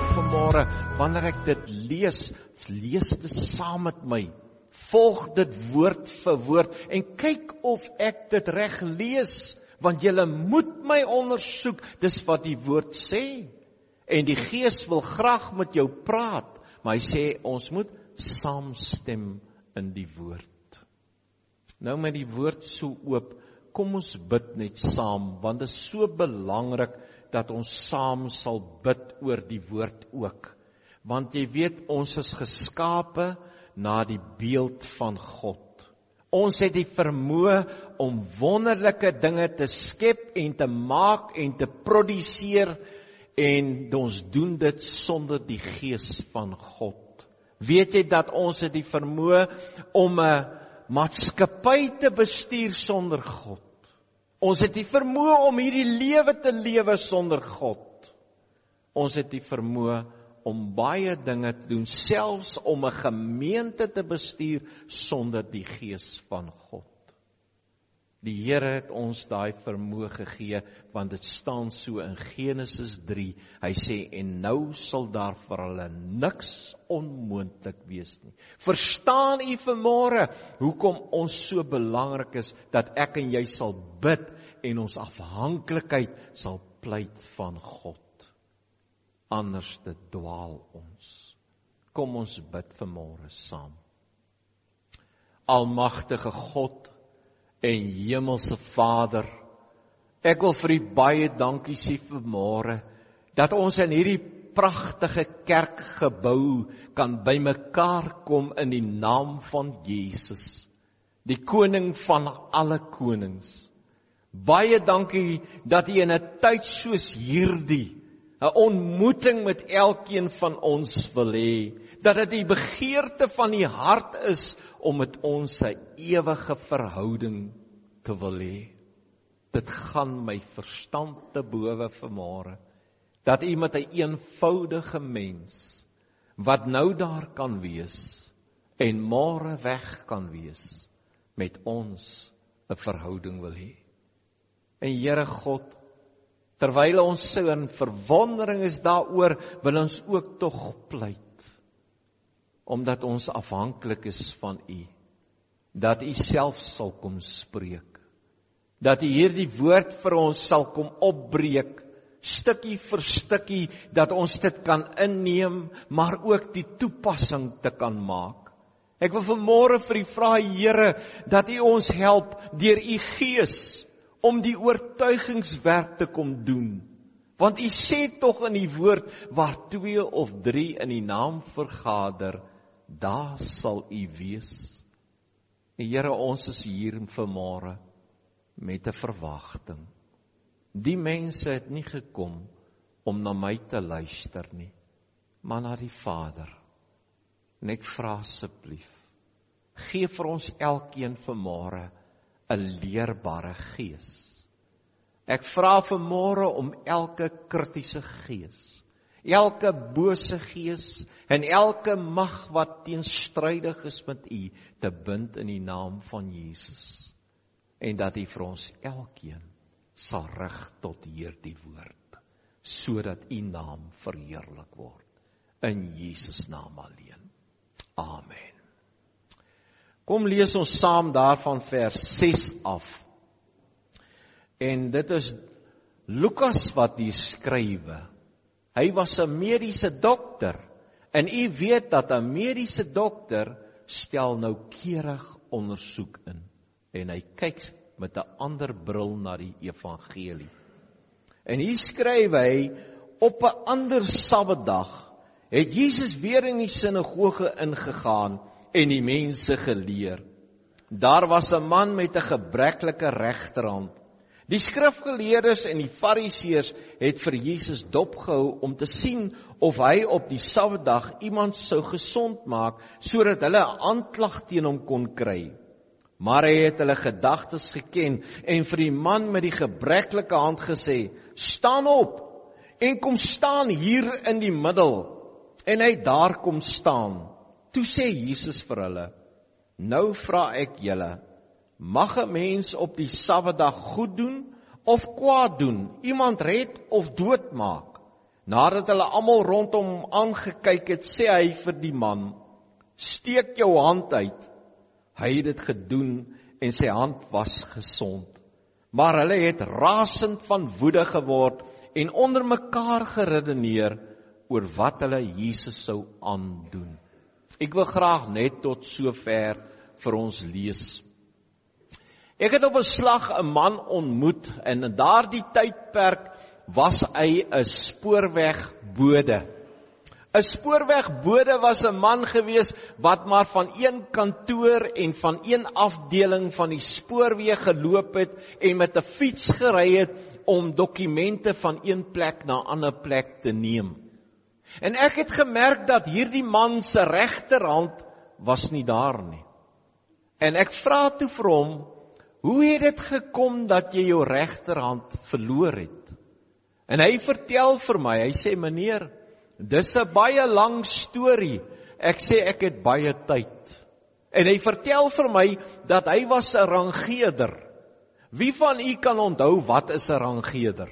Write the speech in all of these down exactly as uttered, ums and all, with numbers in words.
vanmôre, wanneer ek dit lees, lees dit saam met my. Volg dit woord vir woord en kyk of ek dit reg lees, want julle moet my ondersoek, dis wat die woord sê. En die Gees wil graag met jou praat, maar hy sê ons moet saamstem in die woord. Nou met die woord so oop, kom ons bid net saam, want dit is so belangrik dat ons saam sal bid oor die woord ook. Want jy weet, ons is geskape na die beeld van God. Ons het die vermoë om wonderlike dinge te skep en te maak en te produseer, en ons doen dit sonder die Gees van God. Weet jy dat ons het die vermoë om 'n maatskappy te bestuur sonder God? Ons het die vermoë om hierdie lewe te lewe sonder God. Ons het die vermoë om baie dinge te doen, selfs om 'n gemeente te bestuur sonder die Gees van God. Die Here het ons daai vermoë gegee, want dit staan so in Genesis drie. Hy sê, en nou sal daar vir hulle niks onmoontlik wees nie. Verstaan u vanmôre hoekom ons so belangrik is, dat ek en jy sal bid en ons afhanklikheid sal pleit van God. Anders te dwaal ons. Kom ons bid vanmôre saam. Almagtige God en Hemelse Vader, ek wil vir U baie dankie sê vanmôre, dat ons in hierdie pragtige kerkgebou kan bymekaar kom in die naam van Jesus, die koning van alle konings. Baie dankie dat U in 'n tyd soos hierdie 'n ontmoeting met elkeen van ons wil hê, dat dit die begeerte van die hart is om met ons 'n ewige verhouding te wil hê. Dit gaan my verstand te bowe vanmôre, dat U met 'n eenvoudige mens, wat nou daar kan wees, en môre weg kan wees, met ons 'n verhouding wil hê. En Here God, terwyl ons so in verwondering is daaroor, wil ons ook tog pleit, omdat ons afhanklik is van U, dat U self sal kom spreek, dat U hierdie woord vir ons sal kom opbreek, stukkie vir stukkie, dat ons dit kan inneem, maar ook die toepassing te kan maak. Ek wil vanmôre vir U vra, Here, dat U ons help deur U Gees, om die oortuigingswerk te kom doen. Want U sê tog in die woord, waar twee of drie in die naam vergader, daar sal U wees. En Here, ons is hier vanmôre met 'n verwagting. Die mense het nie gekom om na my te luister nie, maar na die Vader. En ek vra asseblief, gee vir ons elkeen vanmôre 'n leerbare gees. Ek vra vanmôre om elke kritiese gees, elke bose gees en elke mag wat teenstrydig is met U, te bind in die naam van Jesus. En dat U vir ons elkeen sal rig tot hierdie woord, sodat U naam verheerlik word. In Jesus naam alleen. Amen. Kom lees ons saam daarvan vers ses af. En dit is Lukas wat hier skrywe. Hy was 'n mediese dokter. En u weet dat 'n mediese dokter stel noukeurig ondersoek in. En hy kyk met 'n ander bril na die evangelie. En hier skryf hy, op 'n ander Sabbatdag het Jesus weer in die sinagoge ingegaan en die mense geleer. Daar was 'n man met 'n gebreklike regterhand. Die skrifgeleerdes en die fariseërs het vir Jesus dopgehou om te sien of hy op die Sabbatdag iemand sou gesond maak, sodat hulle 'n aanklag teen hom kon kry. Maar hy het hulle gedagtes geken en vir die man met die gebreklike hand gesê, staan op en kom staan hier in die middel. En hy daar kom staan. Toe sê Jesus vir hulle, nou vra ek julle, mag 'n mens op die Sabbatdag goed doen of kwaad doen, iemand red of doodmaak? Nadat hulle almal rondom hom aangekyk het, sê hy vir die man, steek jou hand uit. Hy het dit gedoen en sy hand was gesond. Maar hulle het rasend van woede geword en onder mekaar geredeneer oor wat hulle Jesus sou aandoen. Ek wil graag net tot sover vir ons lees. Ek het op 'n slag 'n man ontmoet en in daardie tydperk was hy 'n spoorwegbode. 'n Spoorwegbode was 'n man gewees wat maar van een kantoor en van een afdeling van die spoorweë geloop het en met 'n fiets gery het om dokumente van een plek na 'n ander plek te neem. En ek het gemerk dat hierdie man se regterhand was nie daar nie. En ek vra toe vir hom, hoe het dit gekom dat jy jou regterhand verloor het? En hy vertel vir my, hy sê, meneer, dis 'n baie lang storie. Ek sê ek het baie tyd. En hy vertel vir my dat hy was 'n rangeerder. Wie van u kan onthou wat is 'n rangeerder?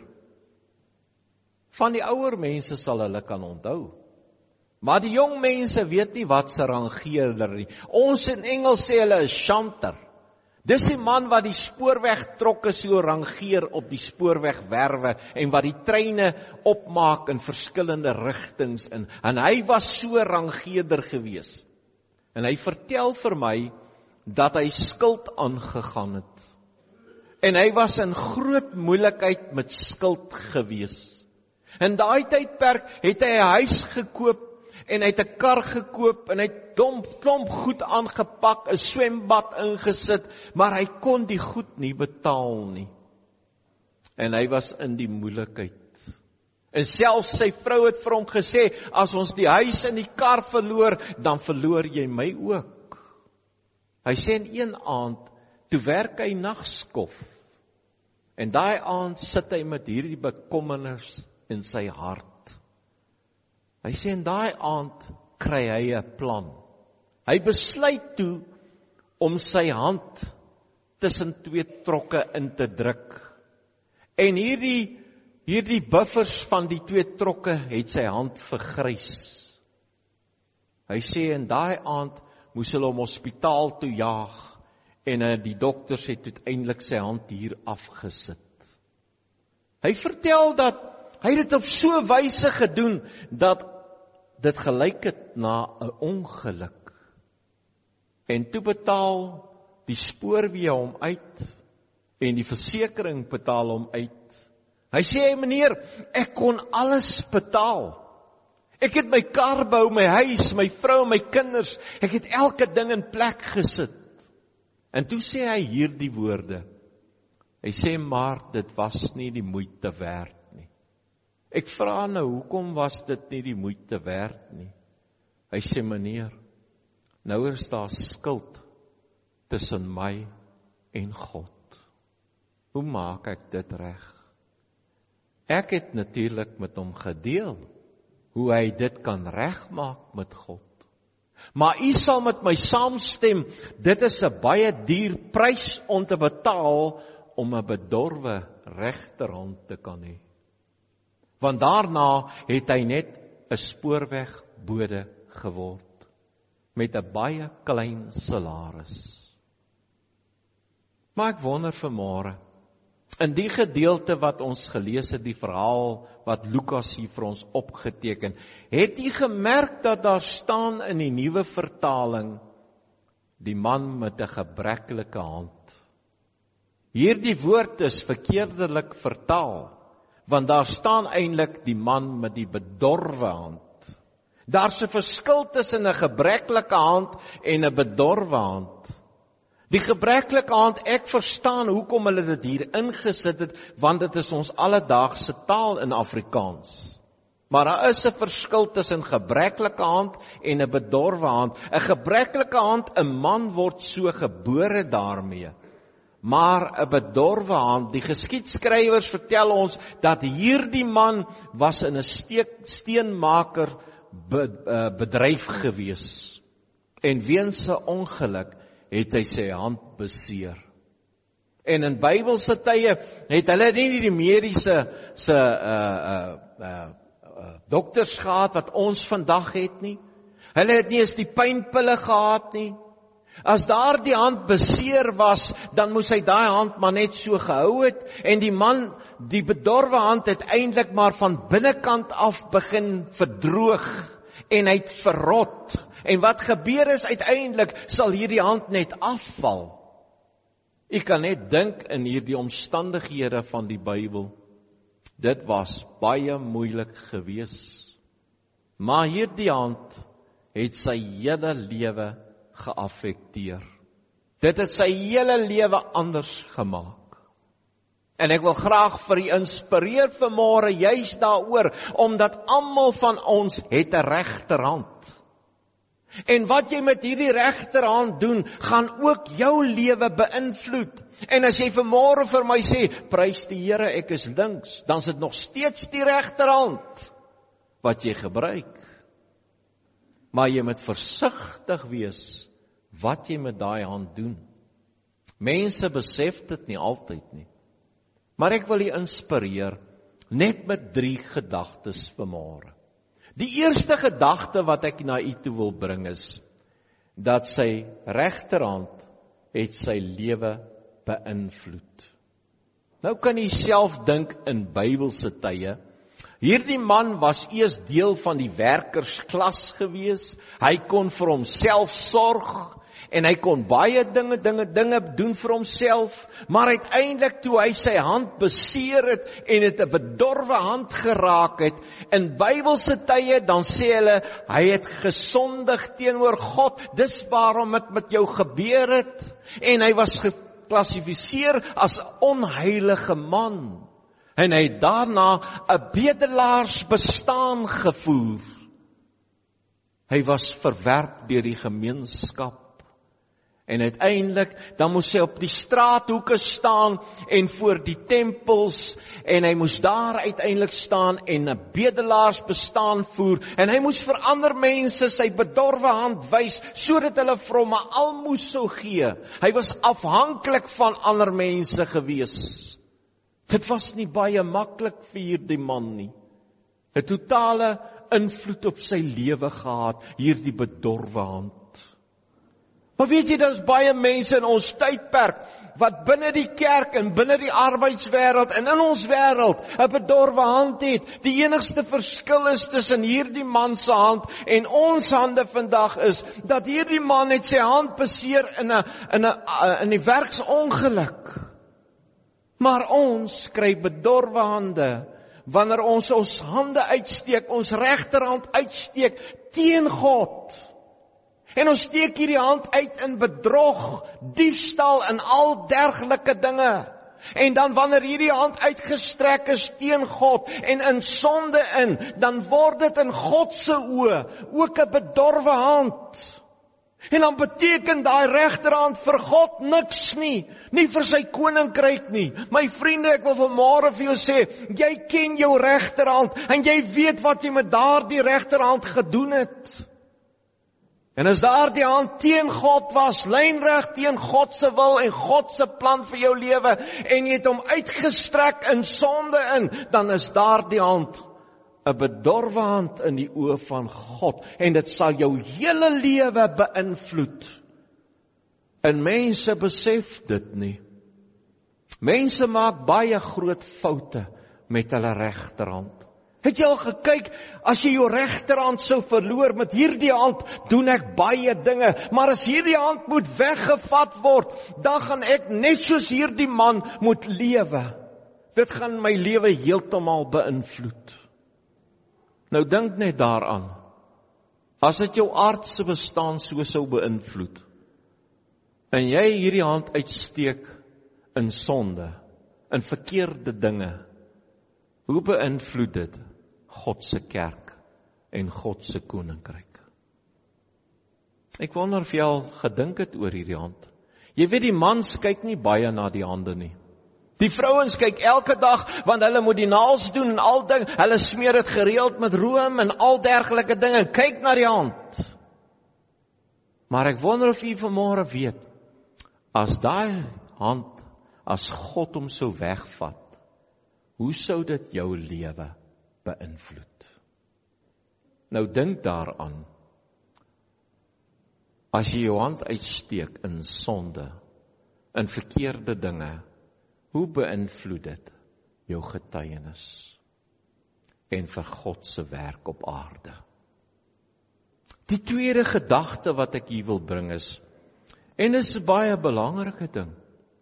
Van die ouer mense sal hulle kan onthou. Maar die jong mense weet nie wat 'n rangeerder nie. Ons in Engels sê hulle is shunter. Dis die man wat die spoorwegtrokke so rangeer op die spoorwegwerwe en wat die treine opmaak in verskillende rigtings in. En hy was so rangeerder gewees. En hy vertel vir my dat hy skuld aangegaan het. En hy was in groot moeilikheid met skuld gewees. In daai tydperk het hy 'n huis gekoop en hy het 'n kar gekoop en hy het klomp, klomp goed aangepak, 'n swembad ingesit, maar hy kon die goed nie betaal nie. En hy was in die moeilikheid. En selfs sy vrou het vir hom gesê, as ons die huis en die kar verloor, dan verloor jy my ook. Hy sê in een aand, toe werk hy nagskof. En daai aand sit hy met hierdie bekommernis in sy hart. Hy sê in daai aand kry hy 'n plan. Hy besluit toe om sy hand tussen twee trokke in te druk. En hierdie hierdie buffers van die twee trokke het sy hand vergrys. Hy sê in daai aand moes hulle hom hospitaal toe jaag en die dokters het uiteindelik sy hand hier afgesit. Hy vertel dat hy het dit op so 'n wyse gedoen dat dit gelyk het na 'n ongeluk. En toe betaal die spoorweë hom uit en die versekering betaal hom uit. Hy sê, meneer, ek kon alles betaal. Ek het my kar bou, my huis, my vrou, my kinders, ek het elke ding in plek gesit. En toe sê hy hierdie woorde. Hy sê, maar dit was nie die moeite werd nie. Ek vra nou, hoekom was dit nie die moeite werd nie? Hy sê, meneer, nou is daar skuld tussen my en God. Hoe maak ek dit reg? Ek het natuurlik met hom gedeel, hoe hy dit kan regmaak met God. Maar u sal met my saamstem, dit is 'n baie duur prys om te betaal om 'n bedorwe regterhand te kan hê. Want daarna het hy net 'n spoorwegbode geword met 'n baie klein salaris. Maar ek wonder vanmôre, in die gedeelte wat ons gelees het, die verhaal wat Lukas hier vir ons opgeteken, het jy gemerk dat daar staan in die nuwe vertaling, die man met 'n gebreklike hand. Hierdie woord is verkeerdelik vertaal, want daar staan eintlik die man met die bedorwe hand. Daar's 'n verskil tussen 'n gebreklike hand en 'n bedorwe hand. Die gebreklike hand, ek verstaan hoekom hulle dit hier ingesit het, want dit is ons alledaagse taal in Afrikaans. Maar daar is 'n verskil tussen gebreklike hand en 'n bedorwe hand. 'n Gebreklike hand, 'n man word so gebore daarmee. Maar 'n bedorwe hand, die geskiedskrywers vertel ons dat hierdie man was in 'n steenmaker bedryf gewees. En weens 'n ongeluk het hy sy hand beseer. En in Bybelse tye het hulle nie die mediese se uh uh uh uh, dokters gehad wat ons vandag het nie. Hulle het nie eens die pynpille gehad nie. As daar die hand beseer was, dan moes hy daai hand maar net so gehou het, en die man, die bedorwe hand het eintlik maar van binnekant af begin verdroog, en hy het verrot. En wat gebeur is, uiteindelik sal hierdie hand net afval. Ek kan net dink in hierdie omstandighede van die Bybel, dit was baie moeilik gewees. Maar hierdie hand het sy hele lewe geaffekteer. Dit het sy hele lewe anders gemaak. En ek wil graag vir u inspireer vanmôre juist daaroor, omdat almal van ons het 'n regterhand. En wat jy met hierdie regterhand doen, gaan ook jou lewe beïnvloed. En as jy vanmôre vir my sê, prys die Here, ek is links, dan is dit nog steeds die regterhand wat jy gebruik. Maar jy moet versigtig wees wat jy met daai hand doen. Mense besef dit nie altyd nie. Maar ek wil u inspireer net met drie gedagtes vanmôre. Die eerste gedagte wat ek na u toe wil bring is dat sy regterhand het sy lewe beïnvloed. Nou kan u self dink in Bybelse tye. Hierdie man was eers deel van die werkersklas gewees. Hy kon vir homself sorg en hy kon baie dinge dinge dinge doen vir homself, maar uiteindelik toe hy sy hand beseer het en het 'n bedorwe hand geraak het, in Bybelse tye dan sê hulle hy het gesondig teenoor God. Dis waarom dit met jou gebeur het, en hy was geklassifiseer as 'n onheilige man. En hy het daarna 'n bedelaars bestaan gevoer. Hy was verwerp deur die gemeenskap. En uiteindelik, dan moes hy op die straathoeke staan en voor die tempels, en hy moes daar uiteindelik staan en 'n bedelaars bestaan voer, en hy moes vir ander mense sy bedorwe hand wys, sodat hulle vir hom 'n almoes sou gee. Hy was afhanklik van ander mense gewees. Dit was nie baie maklik vir hierdie man nie. 'n Totale invloed op sy lewe gehad, hierdie bedorwe hand. Maar weet jy, daar is baie mense in ons tydperk, wat binne die kerk en binne die arbeidswêreld en in ons wêreld 'n bedorwe hand het. Die enigste verskil is tussen hierdie man se hand en ons hande vandag is, dat hierdie man het sy hand beseer in 'n in 'n in die werksongeluk. Maar ons kry bedorwe hande, wanneer ons ons hande uitsteek, ons regterhand uitsteek teen God. En ons steek hierdie hand uit in bedrog, diefstal en al dergelike dinge. En dan wanneer hierdie hand uitgestrek is teen God en in sonde in, dan word dit in God se oë ook 'n bedorwe hand. En dan beteken daai regterhand vir God niks nie, nie vir sy koninkryk nie. My vriende, ek wil vanmôre vir jou sê, jy ken jou regterhand en jy weet wat jy met daardie regterhand gedoen het. En as daardie hand teen God was, lynreg teen God se wil en God se plan vir jou lewe, en jy het hom uitgestrek in sonde in, dan is daardie hand 'n bedorwe hand in die oë van God, en dit sal jou hele lewe beïnvloed. En mense besef dit nie. Mense maak baie groot foute met hulle regterhand. Het jy al gekyk, as jy jou regterhand sou verloor, met hierdie hand doen ek baie dinge, maar as hierdie hand moet weggevat word, dan gaan ek net soos hierdie man moet lewe. Dit gaan my lewe heeltemal beïnvloed. Nou dink net daaraan, as dit jou aardse bestaan so sou beïnvloed, en jy hierdie hand uitsteek in sonde, in verkeerde dinge, hoe beïnvloed dit God se kerk en God se koninkryk? Ek wonder of jy al gedink het oor hierdie hand. Jy weet, die mans kyk nie baie na die hande nie. Die vrouens kyk elke dag, want hulle moet die naels doen en al ding, hulle smeer dit gereeld met room en al dergelike dinge, kyk na die hand. Maar ek wonder of jy vanmôre weet, as daai hand, as God hom sou wegvat, hoe sou dit jou lewe beïnvloed? Nou dink daaraan, as jy jou hand uitsteek in sonde, in verkeerde dinge, hoe beïnvloed dit jou getuienis en vir God se werk op aarde? Die tweede gedagte wat ek hier wil bring is, en is 'n baie belangrike ding.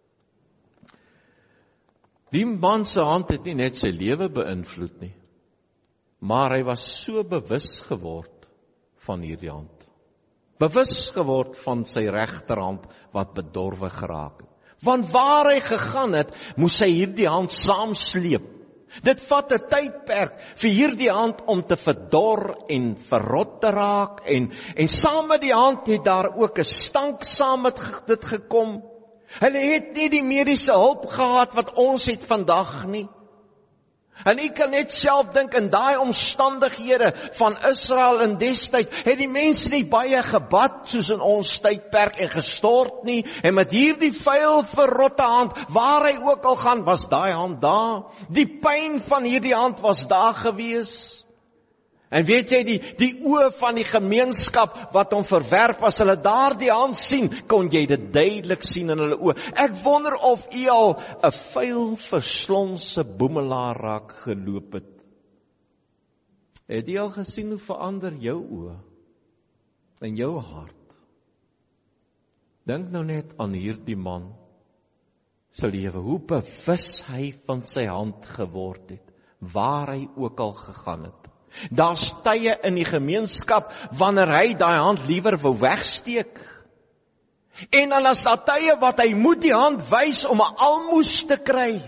Die man se hand het nie net sy lewe beïnvloed nie, maar hy was so bewus geword van hierdie hand. Bewus geword van sy regterhand wat bedorwe geraak het. Want waar hy gegaan het, moes hy hierdie hand saamsleep. Dit vat 'n tydperk vir hierdie hand om te verdor en verrot te raak, en, en saam met die hand het daar ook 'n stank saam met dit gekom. Hulle het nie die mediese hulp gehad wat ons het vandag nie. En ek kan net self dink, in daai omstandighede van Israel in destyd, het die mense nie baie gebad soos in ons tydperk en gestort nie, en met hierdie vuil verrotte hand, waar hy ook al gaan, was daai hand daar. Die pyn van hierdie hand was daar gewees. En weet jy, die, die oë van die gemeenskap wat hom verwerp, as hulle daar die hand sien, kon jy dit duidelik sien in hulle oë. Ek wonder of u al 'n vuil verslonse boemelaar raak geloop het. Het jy al gesien hoe verander jou oë en jou hart? Dink nou net aan hierdie man se lewe, hoe bewus hy van sy hand geword het, waar hy ook al gegaan het. Daar's tye in die gemeenskap wanneer hy daai hand liewer wou wegsteek. En dan is daar tye wat hy moet die hand wys om 'n almoes te kry.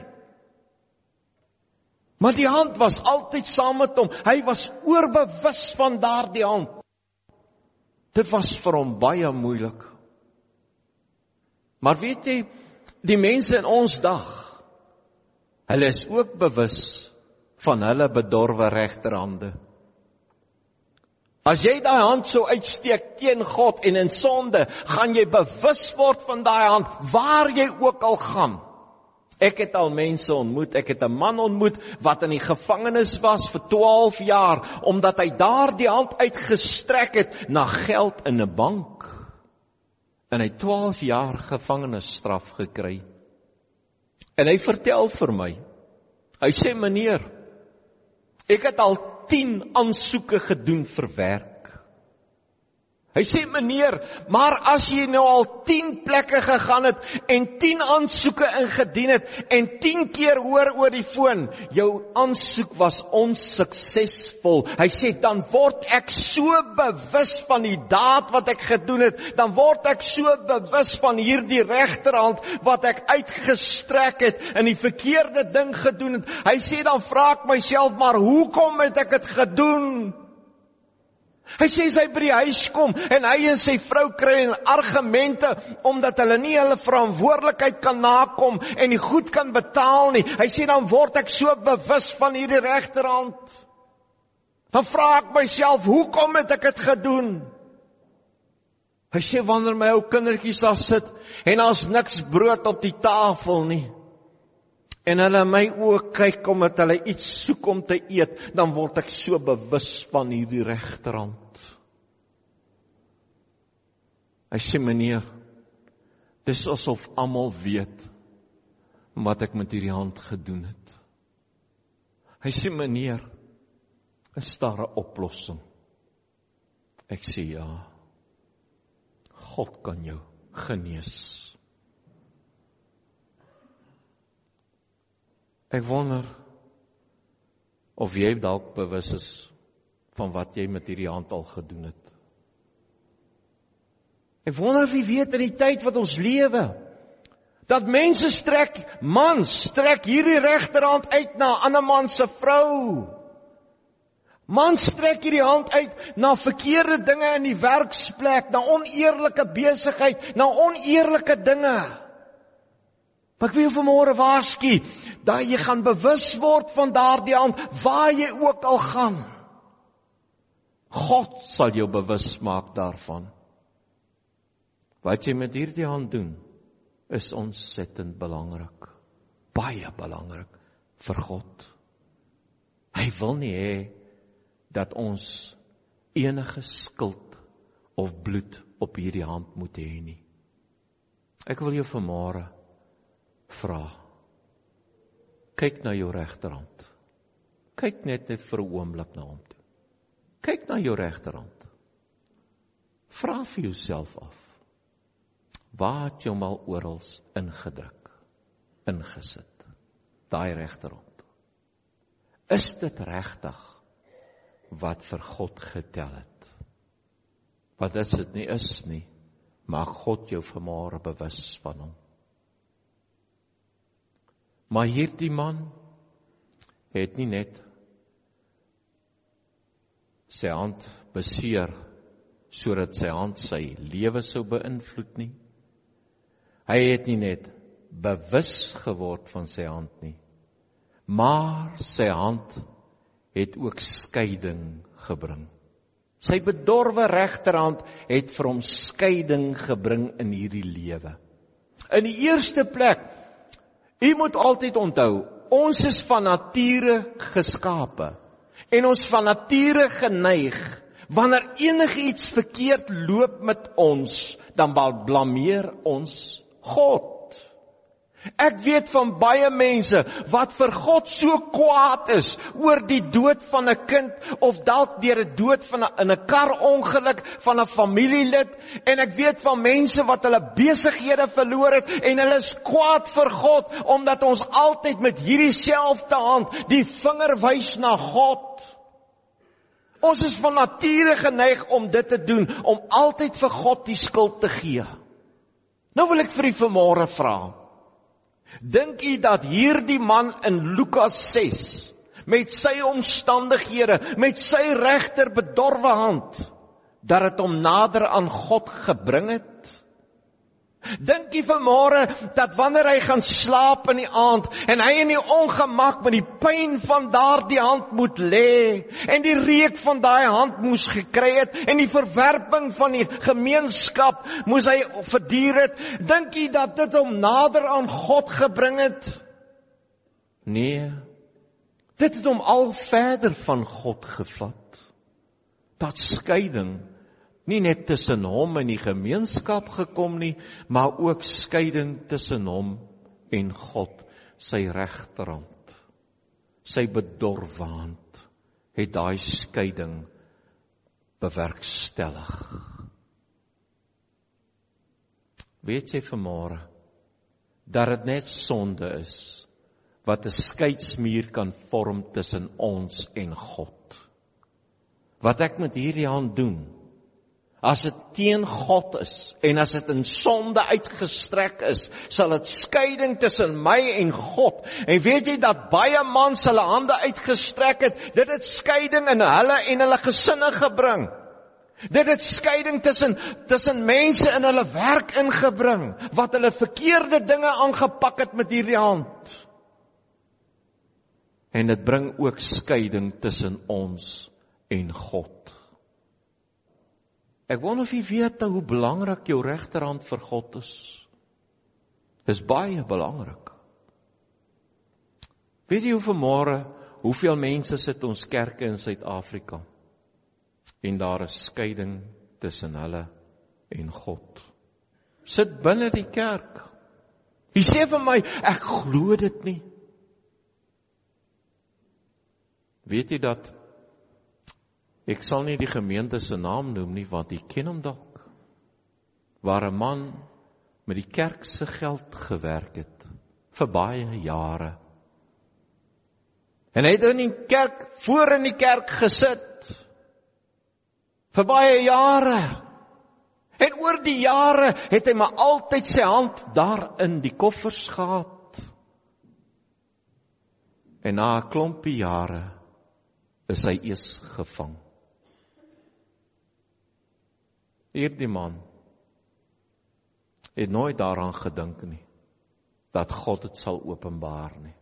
Maar die hand was altyd saam met hom. Hy was oorbewus van daardie hand. Dit was vir hom baie moeilik. Maar weet jy, die mense in ons dag, hulle is ook bewus van hulle bedorwe regterhande. As jy daai hand so uitsteek teen God en in sonde, gaan jy bewus word van daai hand, waar jy ook al gaan. Ek het al mense ontmoet, ek het 'n man ontmoet, wat in die gevangenis was vir twaalf jaar, omdat hy daar die hand uitgestrek het, na geld in 'n bank. En hy het twaalf jaar gevangenisstraf gekry. En hy vertel vir my, hy sê, meneer, ek het al tien aansoeke gedoen vir werk. Hy sê, meneer, maar as jy nou al tien plekke gegaan het en tien aansoeke ingedien het en tien keer hoor oor die foon, jou aansoek was onsuksesvol. Hy sê, dan word ek so bewus van die daad wat ek gedoen het, dan word ek so bewus van hierdie regterhand wat ek uitgestrek het en die verkeerde ding gedoen het. Hy sê, dan vra ek myself, maar hoekom het ek het gedoen? Hy sê, sy by die huis kom en hy en sy vrou kry in argumente omdat hulle nie hulle verantwoordelikheid kan nakom en die goed kan betaal nie. Hy sê, dan word ek so bewus van hierdie regterhand. Dan vra ek myself, hoekom het ek het gedoen? Hy sê, wanneer my ou kindertjies daar sit en daar's niks brood op die tafel nie, en hulle my oë kyk omdat hulle iets soek om te eet, dan word ek so bewus van hierdie regterhand. Hy sê, meneer, dis asof almal weet wat ek met hierdie hand gedoen het. Hy sê, meneer, is daar 'n oplossing? Ek sê, ja, God kan jou genees. Ek wonder of jy dalk bewus is van wat jy met hierdie hand al gedoen het. Ek wonder of jy weet in die tyd wat ons lewe, dat mense strek, man strek hierdie regterhand uit na 'n ander man se vrou. Man strek hierdie hand uit na verkeerde dinge in die werksplek, na oneerlike besigheid, na oneerlike dinge. Maar ek wil vanmôre waarsku, dat jy gaan bewus word van daardie hand, waar jy ook al gaan. God sal jou bewus maak daarvan. Wat jy met hierdie hand doen, is ontsettend belangrik. Baie belangrik vir God. Hy wil nie hê dat ons enige skuld of bloed op hierdie hand moet hê nie. Ek wil jou vanmôre vra, kyk na jou regterhand. Kyk net net vir 'n oomblik na hom toe. Kyk na jou regterhand. Vra vir jouself af, waar het jy hom al oral ingedruk, ingesit, daai regterhand? Is dit regtig wat vir God getel het? Wat as dit nie is nie, maak God jou vanmôre bewus van hom. Maar hierdie man het nie net sy hand beseer sodat sy hand sy lewe sou beïnvloed nie. Hy het nie net bewus geword van sy hand nie, maar sy hand het ook skeiding gebring. Sy bedorwe regterhand het vir hom skeiding gebring in hierdie lewe. In die eerste plek, u moet altyd onthou, ons is van nature geskape en ons van nature geneig, wanneer enigiets verkeerd loop met ons, dan blameer ons God. Ek weet van baie mense wat vir God so kwaad is oor die dood van 'n kind of dalk deur 'n dood van 'n in 'n karongeluk van 'n familielid, en ek weet van mense wat hulle besighede verloor het en hulle is kwaad vir God omdat ons altyd met hierdie selfde hand die vinger wys na God. Ons is van nature geneig om dit te doen, om altyd vir God die skuld te gee. Nou wil ek vir u vanmôre vra, dink u dat hierdie man in Lukas ses, met sy omstandighede, met sy regter bedorwe hand, dat het hom nader aan God gebring het? Dink u vanmôre dat wanneer hy gaan slaap in die aand, en hy in die ongemak met die pyn van daardie hand moet lê, en die reuk van daai hand moes gekry het, en die verwerping van die gemeenskap moes hy verduur het, dink u dat dit hom nader aan God gebring het? Nee, dit het hom al verder van God gevat. Dat skeiding nie net tussen hom en die gemeenskap gekom nie, maar ook skeiding tussen hom en God, sy regterhand, sy bedorwe hand, het daai skeiding bewerkstellig. Weet jy vanmôre, dat dit net sonde is, wat 'n skeidsmuur kan vorm tussen ons en God. Wat ek met hierdie hand doen, as dit teen God is, en as dit in sonde uitgestrek is, sal dit skeiding tussen my en God. En weet jy dat baie mans hulle hande uitgestrek het, dit het skeiding in hulle en hulle gesinne gebring. Dit het skeiding tussen, tussen mense in hulle werk ingebring, wat hulle verkeerde dinge aangepak het met hierdie hand. En dit bring ook skeiding tussen ons en God. Ek wonder of jy weet hoe belangrik jou regterhand vir God is. Dis baie belangrik. Weet jy hoe vanmôre, hoeveel mense sit ons kerke in Suid-Afrika, en daar is skeiding tussen hulle en God. Sit binne die kerk. Jy sê vir my, ek glo dit nie. Weet jy dat, ek sal nie die gemeente se naam noem nie, want jy ken hom dalk, waar 'n man met die kerk se geld gewerk het, vir baie jare. En hy het in die kerk, voor in die kerk gesit, vir baie jare. En oor die jare het hy maar altyd sy hand daar in die koffers gehad. En na 'n klompie jare is hy eers gevang. Hierdie man het nooit daaraan gedink nie, dat God het sal openbaar nie.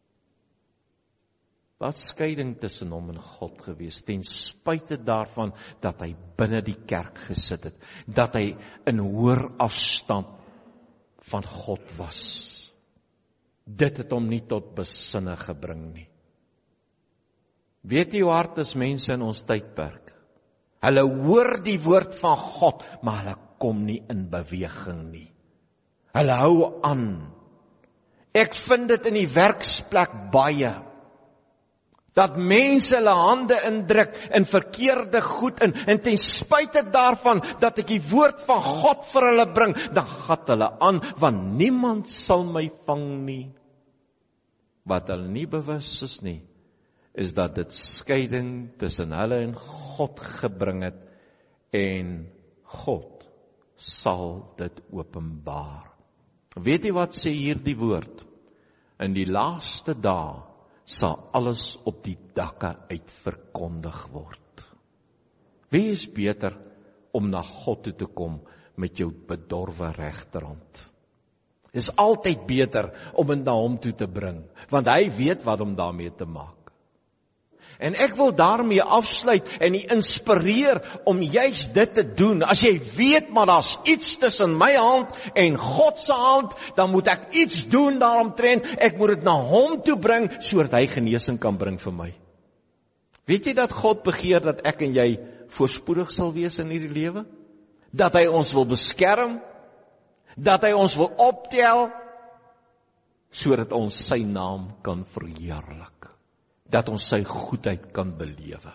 Wat skeiding tussen hom en God gewees, ten spyte daarvan dat hy binne die kerk gesit het, dat hy in hoër afstand van God was. Dit het hom nie tot besinne gebring nie. Weet jy hoe hard is mense in ons tydperk? Hulle hoor die woord van God, maar hulle kom nie in beweging nie. Hulle hou aan. Ek vind dit in die werksplek baie, dat mense hulle hande indruk in verkeerde goed, en, en ten spyte daarvan, dat ek die woord van God vir hulle bring, dan gat hulle aan, want niemand sal my vang nie. Wat hulle nie bewus is nie, is dat dit skeiding tussen hulle en God gebring het, en God sal dit openbaar. Weet jy wat sê hier die woord? In die laaste dae sal alles op die dakke uit verkondig word. Wie is beter om na God toe te kom met jou bedorwe regterhand? Dit is altyd beter om dit na hom toe te bring, want hy weet wat om daarmee te maak. En ek wil daarmee afsluit en die inspireer om juist dit te doen. As jy weet, maar daar's iets tussen my hand en God se hand, dan moet ek iets doen daaromtrent. Ek moet dit na hom toe bring, sodat hy genesing kan bring vir my. Weet jy dat God begeer dat ek en jy voorspoedig sal wees in hierdie lewe? Dat hy ons wil beskerm, dat hy ons wil optel, sodat ons sy naam kan verheerlik. Dat ons sy goedheid kan belewe.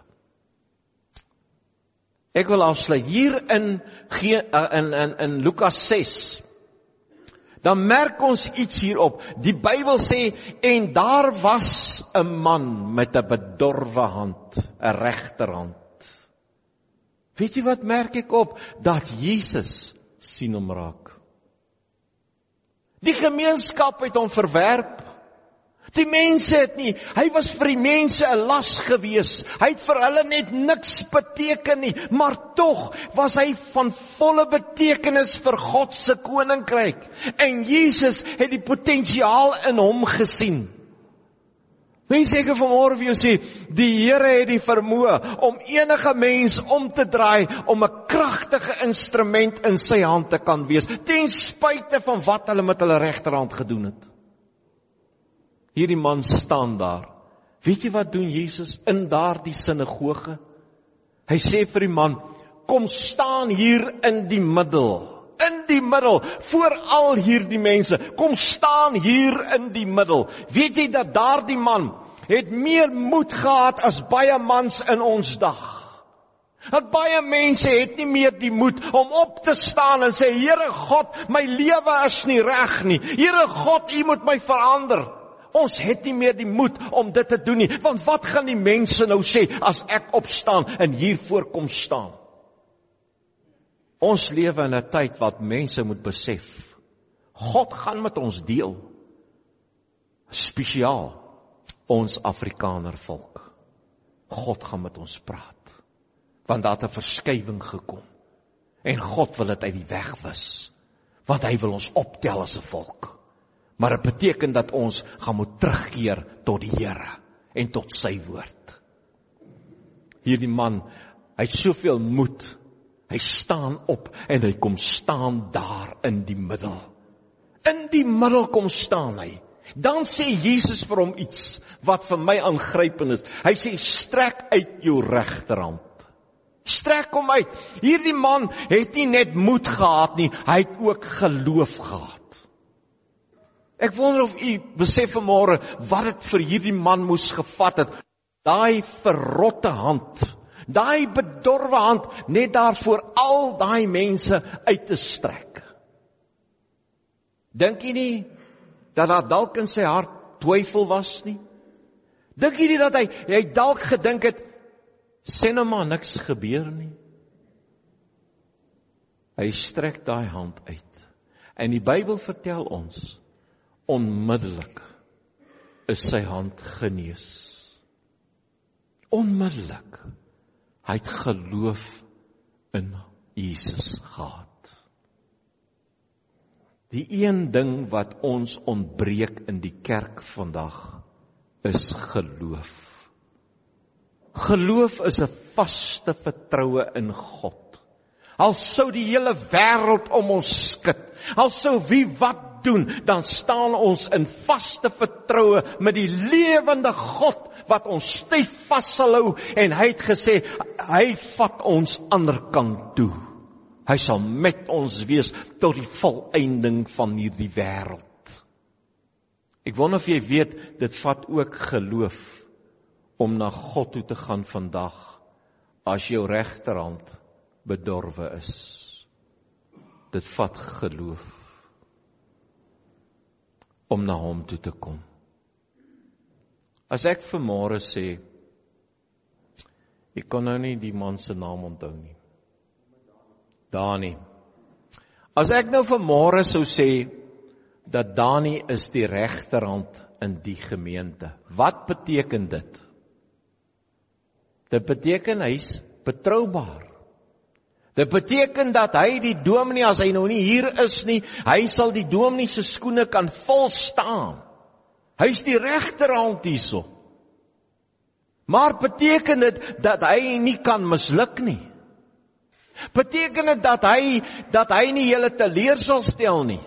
Ek wil afsluit hier in, in, in, in Lukas ses. Dan merk ons iets hierop. Die Bybel sê, en daar was 'n man met 'n bedorwe hand, 'n regterhand. Weet jy wat merk ek op? Dat Jesus sien hom raak. Die gemeenskap het hom verwerp. Die mense het nie, hy was vir die mense 'n las gewees. Hy het vir hulle net niks beteken nie, maar tog was hy van volle betekenis vir God se koninkryk. En Jesus het die potensiaal in hom gesien. Mense seker vanmôre vir jou sê, die Here het die vermoë om enige mens om te draai, om 'n kragtige instrument in sy hand te kan wees, ten spyte van wat hulle met hulle regterhand gedoen het. Hierdie man staan daar. Weet jy wat doen Jesus in daardie sinagoge? Hy sê vir die man, kom staan hier in die middel. In die middel, voor al hierdie mense. Kom staan hier in die middel. Weet jy dat daardie man het meer moed gehad as baie mans in ons dag? Dat baie mense het nie meer die moed om op te staan en sê, Here God, my lewe is nie reg nie. Here God, U moet my verander. Ons het nie meer die moed om dit te doen nie, want wat gaan die mense nou sê as ek opstaan en hier voorkom staan? Ons lewe in 'n tyd wat mense moet besef, God gaan met ons deel, spesiaal ons Afrikaner volk. God gaan met ons praat, want daar het 'n verskywing gekom, en God wil dit uit die weg wis, want hy wil ons optel as 'n volk. Maar dit beteken dat ons gaan moet terugkeer tot die Here en tot sy woord. Hierdie man, hy het soveel moed. Hy staan op en hy kom staan daar in die middel. In die middel kom staan hy. Dan sê Jesus vir hom iets wat vir my aangrypend is. Hy sê, strek uit jou regterhand. Strek hom uit. Hierdie man het nie net moed gehad nie, hy het ook geloof gehad. Ek wonder of u besef vanmôre wat dit vir hierdie man moes gevat het. Daai verrotte hand, daai bedorwe hand, net daar voor al daai mense uit te strek. Dink jy nie dat daar dalk in sy hart twyfel was nie? Dink jy nie dat hy, hy dalk gedink het, sê nou maar niks gebeur nie? Hy strek daai hand uit. En die Bybel vertel ons, onmiddellik is sy hand genees. Onmiddellik. Hy het geloof in Jesus gehad. Die een ding wat ons ontbreek in die kerk vandag is geloof. Geloof is 'n vaste vertroue in God. Al sou die hele wêreld om ons skud, al sou wie wat doen, dan staan ons in vaste vertroue met die lewende God wat ons styf vas sal hou, en hy het gesê, hy vat ons ander kant toe. Hy sal met ons wees tot die volëinding van hierdie wêreld. Ek wonder of jy weet, dit vat ook geloof om na God toe te gaan vandag, as jou regterhand bedorwe is. Dit vat geloof om na hom toe te kom. As ek vanmôre sê, ek kan nou nie die man se naam onthou nie. Dani. As ek nou vanmôre sou sê, dat Dani is die regterhand in die gemeente, wat beteken dit? Dit beteken hy's betroubaar. Dit beteken dat hy die dominee, as hy nou nie hier is nie, hy sal die dominee se skoene kan vol staan. Hy's die regterhand hierso. Maar beteken dit dat hy nie kan misluk nie? Beteken dit dat hy dat hy nie julle teleur sal stel nie?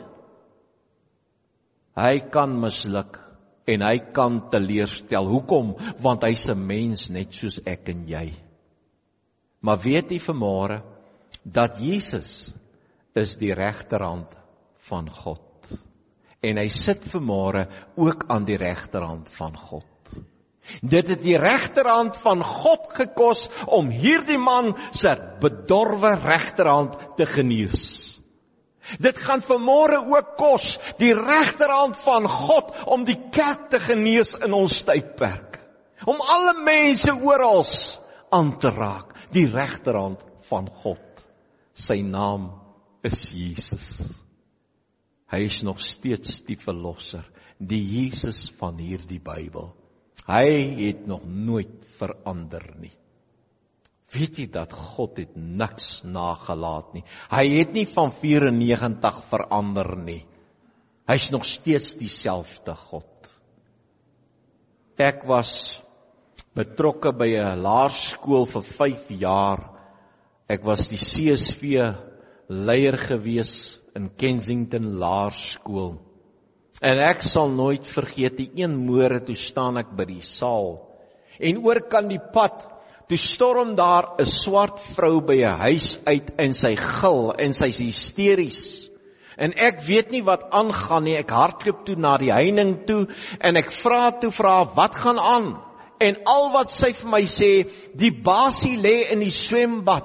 Hy kan misluk en hy kan teleurstel. Hoekom? Want hy's 'n mens net soos ek en jy. Maar weet jy vanmôre dat Jesus is die regterhand van God. En hy sit vanmôre ook aan die regterhand van God. Dit het die regterhand van God gekos om hierdie man se bedorwe regterhand te genees. Dit gaan vanmôre ook kos, die regterhand van God om die kerk te genees in ons tydperk. Om alle mense oral aan te raak, die regterhand van God. Sy naam is Jesus. Hy is nog steeds die verlosser, die Jesus van hierdie Bybel. Hy het nog nooit verander nie. Weet jy dat God het niks nagelaat nie. Hy het nie van vyf-en-negentig verander nie. Hy is nog steeds dieselfde God. Ek was betrokke by 'n laerskool vir vyf jaar. Ek was die C S V leier gewees in Kensington Laerskool. En ek sal nooit vergeet, die een môre toe staan ek by die saal. En oor kan die pad, toe storm daar 'n swart vrou by 'n huis uit en sy gil en sy's hysteries. En ek weet nie wat aangaan nie, ek hardloop toe na die heining toe en ek vra toe vra wat gaan aan? En al wat sy vir my sê, die basie lê in die swembad.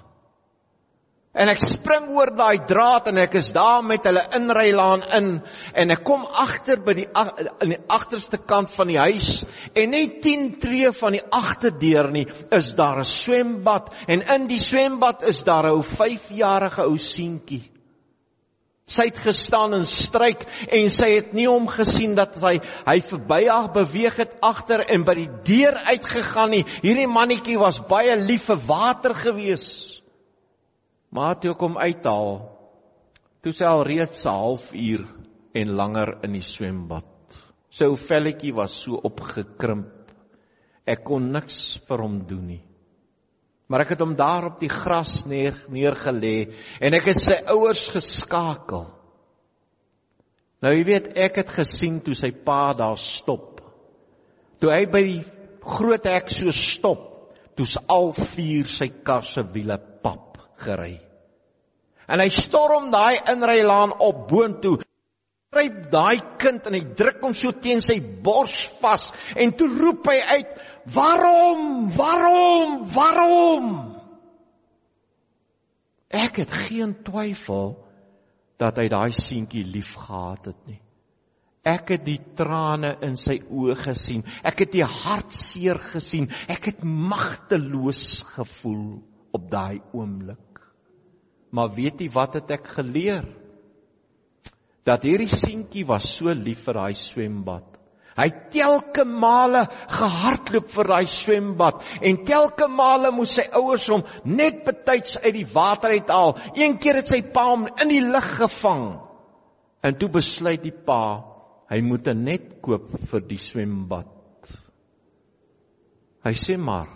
En ek spring oor daai draad en ek is daar met hulle inrylaan in en ek kom agter by die in die agterste kant van die huis en net tien tree van die agterdeur nie is daar 'n swembad en in die swembad is daar 'n ou vyfjarige ou seentjie. Sy het gestaan en stryk en sy het nie omgesien dat hy hy verby haar beweeg het agter en by die deur uitgegaan nie. Hierdie mannetjie was baie lief vir water gewees. Maar toe ek hom uithaal, toe sy al reeds 'n halfuur en langer in die swembad. Sy ou velletjie was so opgekrimp. Ek kon niks vir hom doen nie. Maar ek het hom daar op die gras neer, neergelê en ek het sy ouers geskakel. Nou jy weet, ek het gesien toe sy pa daar stop. Toe hy by die groot hek so stop, toe's al vier sy kar se wiele pap gery. En hy storm daai inrylaan op boontoe, gryp daai kind en hy druk hom so teen sy bors vas en toe roep hy uit, waarom, waarom, waarom? Ek het geen twyfel dat hy daai seentjie lief gehad het nie. Ek het die trane in sy oë gesien, ek het die hartseer gesien, ek het magteloos gevoel op daai oomblik. Maar weet jy wat het ek geleer? Dat hierdie seentjie was so lief vir daai swembad. Hy het telke male gehardloop vir daai swembad en telke male moes sy ouers hom net betyds uit die water uithaal. Een keer het sy pa hom in die lug gevang. En toe besluit die pa, hy moet 'n net koop vir die swembad. Hy sê maar,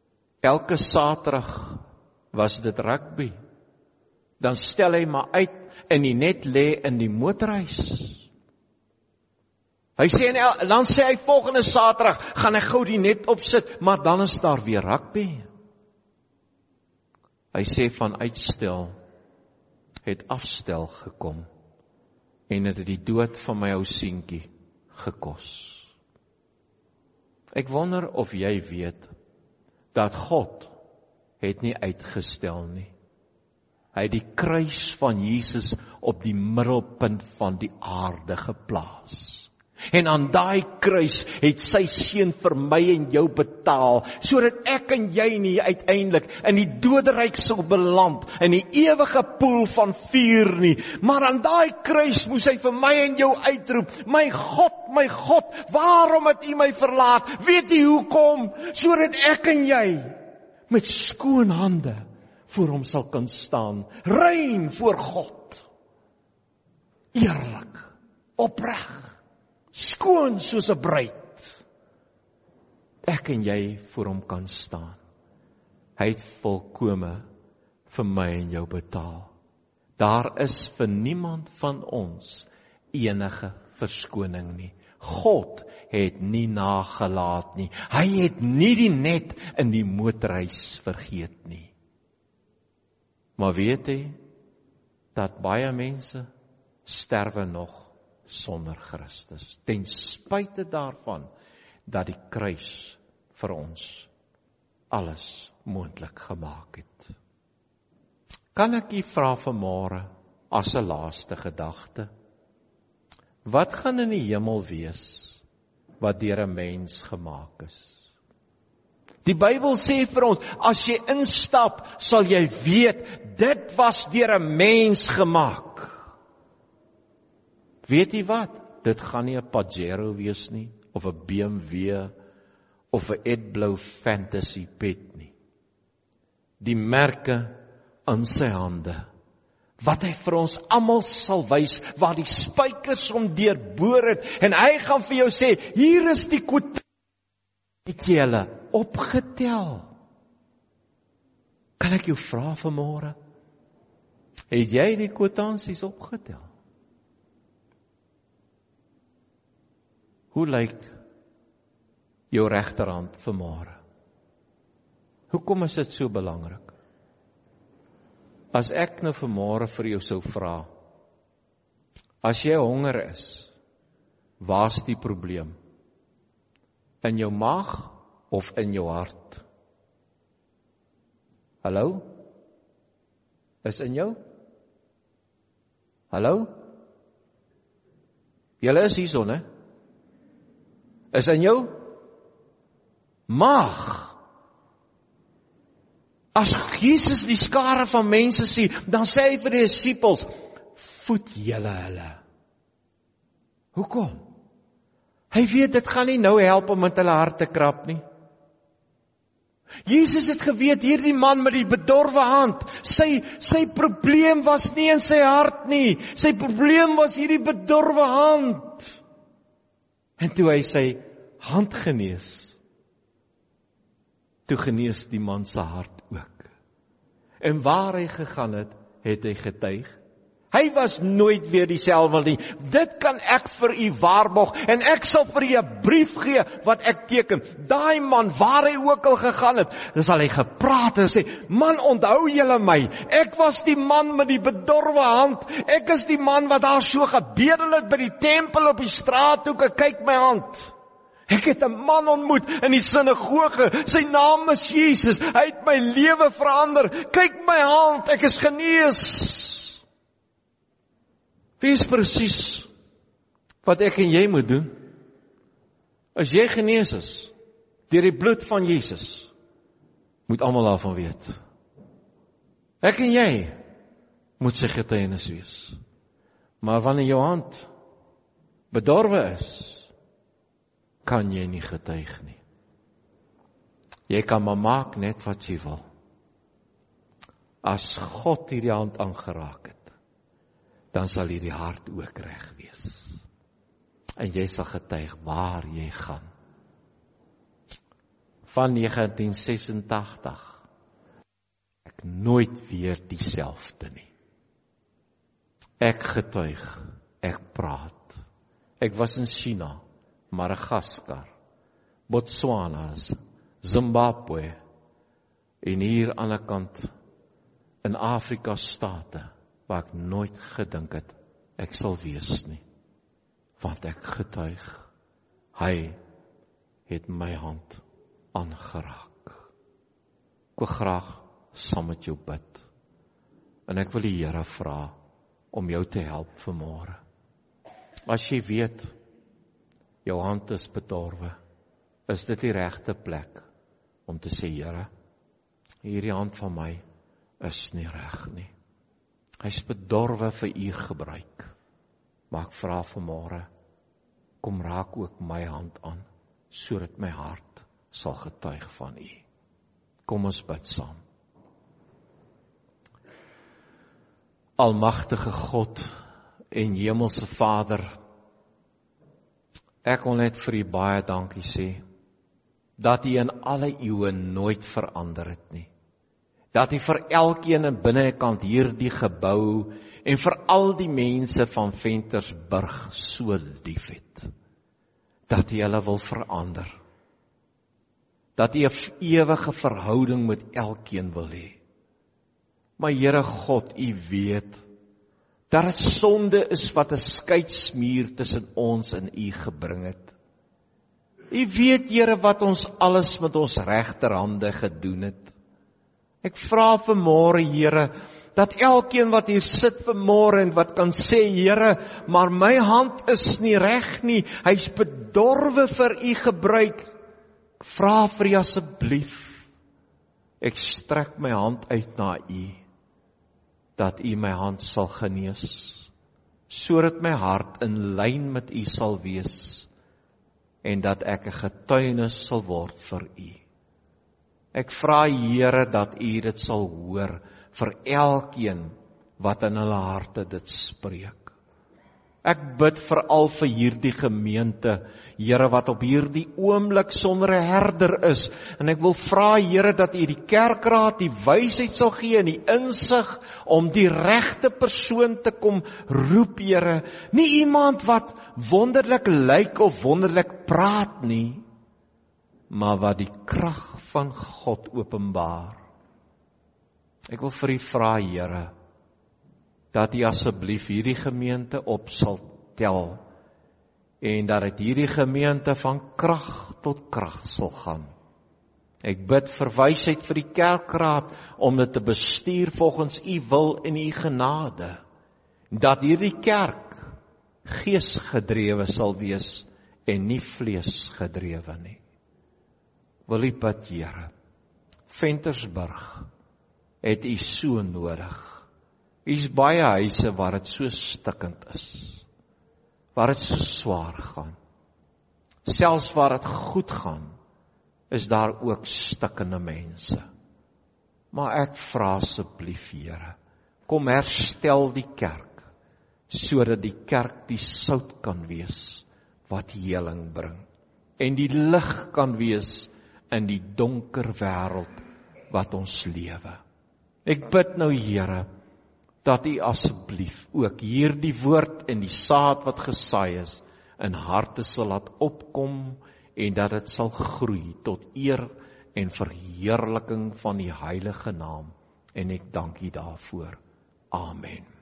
elke Saterdag was dit rugby. Dan stel hy maar uit en die net lê in die motorhuis. Hy sê, en dan sê hy volgende Saterdag, gaan ek gou die net opsit, maar dan is daar weer rugby. Hy sê van uitstel, het afstel gekom, en het die dood van my ou seentjie gekos. Ek wonder of jy weet, dat God het nie uitgestel nie. Hy het die kruis van Jesus op die middelpunt van die aarde geplaas. En aan daai kruis het sy seun vir my en jou betaal, sodat ek en jy nie uiteindelik in die doderyk sal beland, in die ewige poel van vuur nie. Maar aan daai kruis moes hy vir my en jou uitroep, my God, my God, waarom het U my verlaat? Weet U hoekom? Sodat ek en jy met skoon hande voor hom sal kan staan, rein voor God, eerlik, opreg, skoon soos 'n bruid. Ek en jy voor hom kan staan. Hy het volkome vir my en jou betaal. Daar is vir niemand van ons enige verskoning nie. God het nie nagelaat nie. Hy het nie die net in die motorhuis vergeet nie. Maar weet jy, dat baie mense sterwe nog sonder Christus, ten spyte daarvan, dat die kruis vir ons alles moontlik gemaak het. Kan ek u vra vanmôre, as 'n laaste gedagte, wat gaan in die hemel wees, wat deur 'n mens gemaak is? Die Bybel sê vir ons, as jy instap, sal jy weet, dit was deur 'n mens gemaak. Weet jy wat? Dit gaan nie 'n Pajero wees nie, of 'n B M W, of 'n Edblou Fantasy pet nie. Die merke in sy hande, wat hy vir ons almal sal wys, waar die spykers hom deurboor het, en hy gaan vir jou sê, hier is die kwotasie, het jy hulle opgetel? Kan ek jou vra vanmôre, het jy die kwotansies opgetel? Hoe lyk jou regterhand vanmôre? Hoekom is dit so belangrik? As ek nou vanmôre vir jou sou vra, as jy honger is, waar's die probleem? In jou maag of in jou hart? Hallo? Is in jou? Hallo? Julle is hierson, hè? Is in jou maag. As Jesus die skare van mense sien, dan sê hy vir die disippels, voed julle hulle. Hoekom? Hy weet, dit gaan nie nou help om met hulle hart te krap nie. Jesus het geweet, hierdie man met die bedorwe hand, sy, sy probleem was nie in sy hart nie, sy probleem was hierdie bedorwe hand. En toe hy sy hand genees, toe genees die man se hart ook. En waar hy gegaan het, het hy getuig. Hy was nooit weer dieselfde nie. Dit kan ek vir u waarborg, en ek sal vir u 'n brief gee wat ek teken. Daai man, waar hy ook al gegaan het, dan sal hy gepraat en sê, man, onthou julle my, ek was die man met die bedorwe hand, ek is die man wat daar so gebedel het by die tempel op die straathoeke, kyk my hand. Ek het 'n man ontmoet in die sinagoge, sy naam is Jesus, hy het my lewe verander, kyk my hand, ek is genees. Wees presies wat ek en jy moet doen. As jy genees is deur die bloed van Jesus, moet almal daarvan weet. Ek en jy moet sy getuienis wees. Maar wanneer jou hand bedorwe is, kan jy nie getuig nie. Jy kan maar maak net wat jy wil. As God hierdie hand aangeraak het, dan sal hierdie hart ook reg wees. En jy sal getuig waar jy gaan. Van negentien sesentagtig, ek nooit weer dieselfde nie. Ek getuig, ek praat. Ek was in China, Madagaskar, Botswana, Zimbabwe, en hier aan die kant in Afrika state, waar ek nooit gedink het, ek sal wees nie. Want ek getuig, hy het my hand aangeraak. Ek wil graag saam met jou bid. En ek wil die Here vra om jou te help vanmôre. As jy weet, jou hand is bedorwe, is dit die regte plek om te sê, Here, hierdie hand van my is nie reg nie. Hy's bedorwe vir u gebruik. Maar ek vra vanmôre, kom raak ook my hand aan, sodat my hart sal getuig van u. Kom ons bid saam. Almagtige God en Hemelse Vader, ek wil net vir u baie dankie sê, dat u in alle eeue nooit verander het nie. Dat u vir elkeen in binnekant hierdie gebou en vir al die mense van Ventersburg so lief het. Dat u hulle wil verander. Dat u 'n ewige verhouding met elkeen wil hê. Maar Here God, u weet dat dit sonde is wat 'n skeidsmuur tussen ons en u gebring het. U weet, Here, wat ons alles met ons regterhande gedoen het. Ek vra vanmôre, Here, dat elkeen wat hier sit vanmôre en wat kan sê, Here, maar my hand is nie reg nie, hy's bedorwe vir u gebruik. Ek vra vir u asseblief, ek strek my hand uit na u, dat u my hand sal genees, sodat my hart in lyn met u sal wees, en dat ek 'n getuienis sal word vir u. Ek vra, Here, dat u dit sal hoor vir elkeen wat in hulle harte dit spreek. Ek bid veral vir hierdie gemeente, Here, wat op hierdie oomblik sonder 'n herder is, en ek wil vra, Here, dat u die kerkraad die wysheid sal gee en die insig om die regte persoon te kom roep, Here. Nie iemand wat wonderlik lyk of wonderlik praat nie, maar wat die krag van God openbaar. Ek wil vir u vra, Here, dat u asseblief hierdie gemeente op sal tel, en dat dit hierdie gemeente van krag tot krag sal gaan. Ek bid vir wysheid vir die kerkraad, om dit te bestuur volgens u wil en u genade, dat hierdie kerk geesgedrewe sal wees, en nie vleesgedrewe nie. Wil u bid, Here, Ventersburg het u so nodig. U is baie huise waar dit so stikkend is, waar dit so swaar gaan. Selfs waar dit goed gaan, is daar ook stikkende mense. Maar ek vra asseblief, Here, kom herstel die kerk, sodat die kerk die sout kan wees, wat heling bring, en die lig kan wees in die donker wêreld wat ons lewe. Ek bid nou, Here, dat u asseblief ook hierdie woord en die saad wat gesaai is, in harte sal laat opkom, en dat dit sal groei tot eer en verheerliking van die heilige naam. En ek dank u daarvoor. Amen.